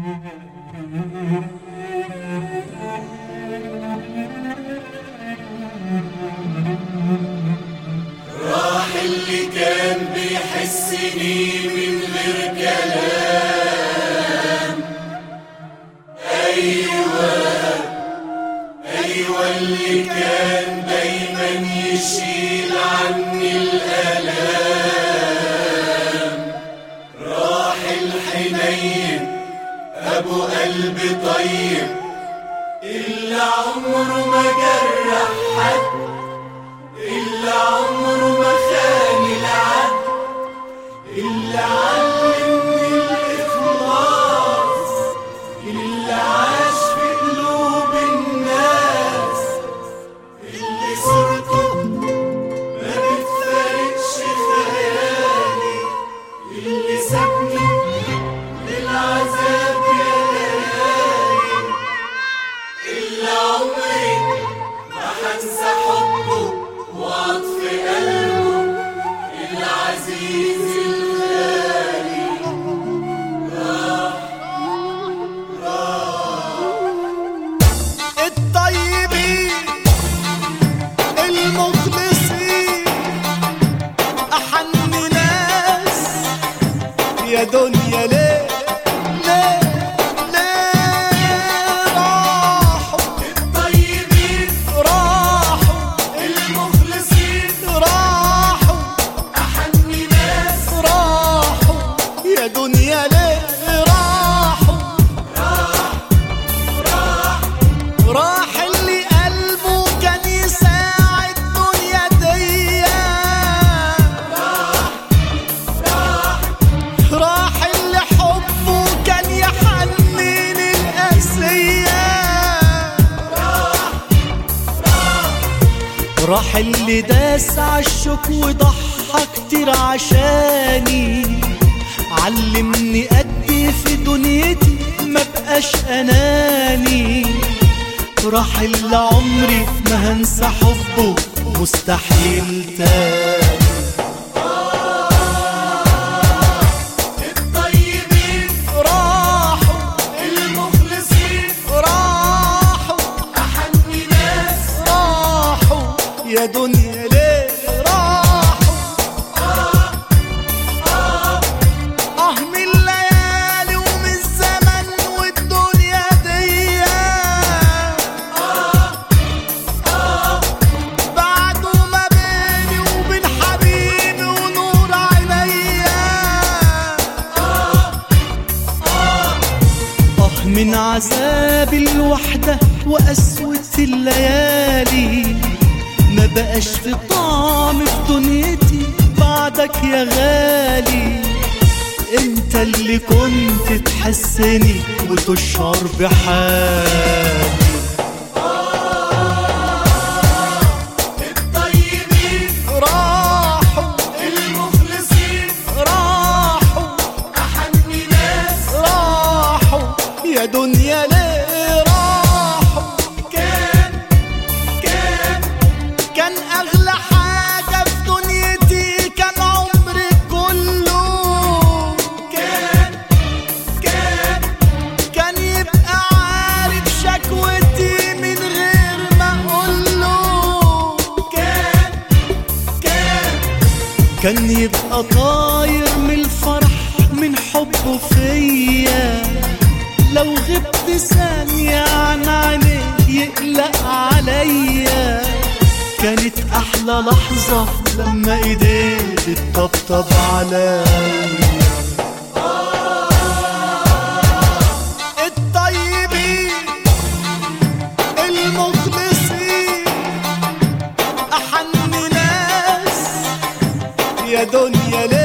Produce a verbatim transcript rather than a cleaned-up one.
راح اللي كان بيحسني من غير كلام. أيوة أيوة اللي كان دايما يشيل عني الآلام. راح الحنين أبو قلب طيب اللي عمره ما جرح حد، اللي عمره ما خان العد، اللي علمني الإخلاص، اللي عاش في قلوب الناس، اللي صورته ما بتفارقش خيالي، اللي سابني للعذاب يا ليالي، اللي عمري ما هنسى حبه وعطف قلبه العزيز الغالي. راح راح الطيبين المخلصين أحن ناس يا دنيا. ليه ليه ليه راحوا الطيبين راحوا المخلصين راحوا أحن ناس. راحوا يا دنيا. ليه راحوا راح اللي قلبه كان يساعد دنيا ديا. راح اللي حبه كان يحنن القاسية. راح اللي داس عالشوك وضحى كتير عشاني. علمني أدي في دنيتي ما بقاش أناني. راح اللي عمري ما هنسى حبه مستحيل تاني. الطيبين راحوا المخلصين راحوا أحن ناس. راحوا يا دنيا. ليه راحوا آه من الليالي ومن الزمن والدنيا ديا. بعده ما بيني وبين حبيبي ونور عينيا. آه من عذاب الوحدة وقسوة الليالي. ما بقاش في طعم في دنيتي بعدك يا غالي. انت اللي كنت تحسني وتشعر بحالي. الطيبين راحوا المخلصين راحوا أحن ناس. راحوا يا دنيا. ليه راحوا كان كان كان أغلى حاجة في دنيتي كان عمري كله. كان كان كان يبقى عارف شكوتي من غير ما أقوله. كان كان كان يبقى طاير من الفرح من حبه فيا. لو غبت ثانية عن عينيه يقلق عليا. كانت أحلى لحظة لما إيديه بتطبطب عليا. الطيبين المخلصين أحن ناس يا دنيا. ليه